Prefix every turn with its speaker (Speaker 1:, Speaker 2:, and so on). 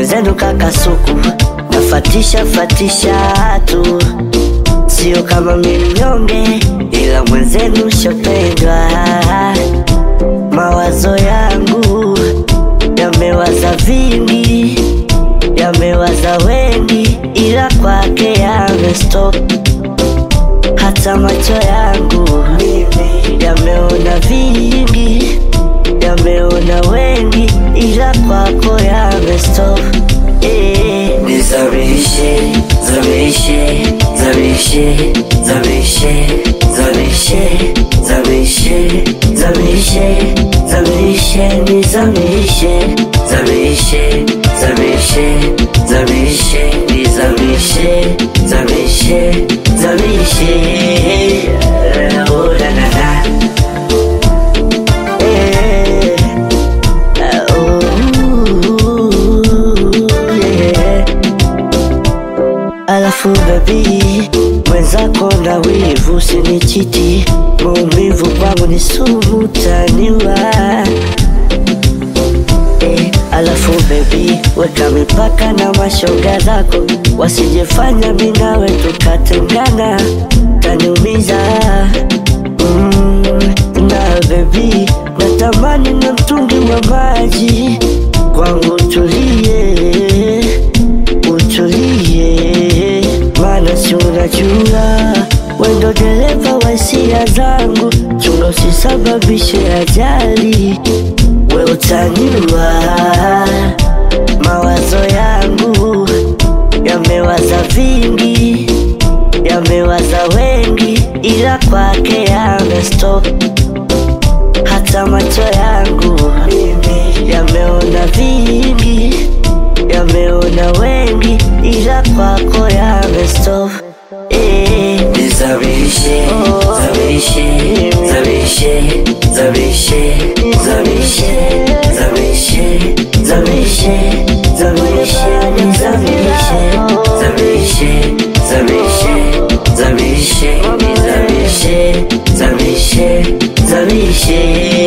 Speaker 1: mwenzenu kakasuku, nafatisha tu. Sio kama mnyonge, ila mwenzenu shapendwa. Mawazo yangu yamewaza vingi, yamewaza wengi, ila kwake yamestop. Hata macho yangu yameona vingi, yameona wengi, ila kwako yamestop. Nizamishe, zamishe, zamishe, zamishe, zamishe, zamishe, zamishe, zamishe, nizamishe, zamishe, zamishe, zamishe, nizamishe, zamishe, zamishe. Oh la la la. Alafu baby, mwenzako na wivu usinichiti, maumivu kwangu ni sumu taniwa. Alafu baby, weka mipaka na mashoga zako, wasijefanya mimi nawe tukatengana, taniumiza. Na baby, natamani na mtungi wa maji kwangu utulie, utulie. Maana si unajua wendo dereva wa hisia zangu, chunga usisababishe ajali, we utaniua. Mawazo yangu yamewaza vingi, yamewaza wengi, ila kwake yamestop. Hata macho yangu yameona vingi, yameona wengi, ila kwako yamestop. Nizamishe, zamishe, zamishe, zamishe, zamishe, zamishe, zamishe, zamishe, nizamishe, zamishe, zamishe, zamishe, nizamishe, zamishe, zamishe.